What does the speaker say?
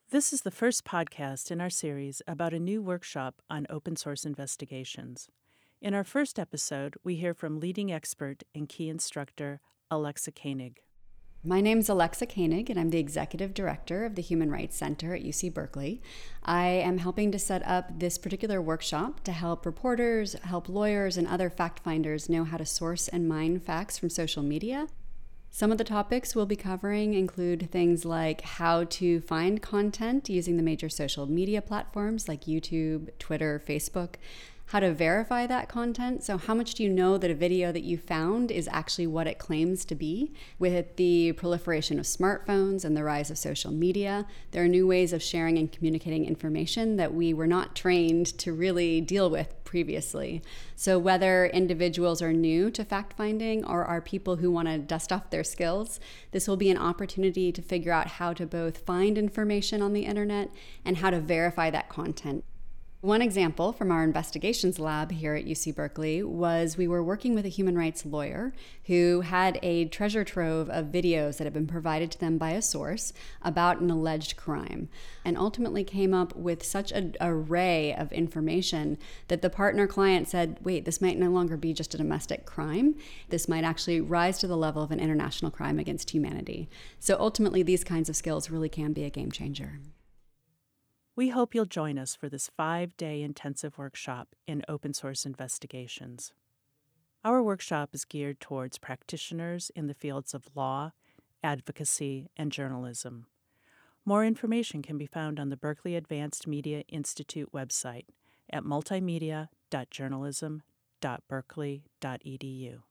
This is the first podcast in our series about a new workshop on open source investigations. In our first episode, we hear from leading expert and key instructor Alexa Koenig. My name's Alexa Koenig, and I'm the Executive Director of the Human Rights Center at UC Berkeley. I am helping to set up this particular workshop to help reporters, help lawyers, and other fact finders know how to source and mine facts from social media. Some of the topics we'll be covering include things like how to find content using the major social media platforms like YouTube, Twitter, Facebook, how to verify that content. So how much do you know that a video that you found is actually what it claims to be? With the proliferation of smartphones and the rise of social media, there are new ways of sharing and communicating information that we were not trained to really deal with previously. So whether individuals are new to fact-finding or are people who want to dust off their skills, this will be an opportunity to figure out how to both find information on the internet and how to verify that content. One example from our investigations lab here at UC Berkeley was we were working with a human rights lawyer who had a treasure trove of videos that had been provided to them by a source about an alleged crime, and ultimately came up with such an array of information that the partner client said, wait, this might no longer be just a domestic crime. This might actually rise to the level of an international crime against humanity. So ultimately, these kinds of skills really can be a game changer. We hope you'll join us for this 5-day intensive workshop in open source investigations. Our workshop is geared towards practitioners in the fields of law, advocacy, and journalism. More information can be found on the Berkeley Advanced Media Institute website at multimedia.journalism.berkeley.edu.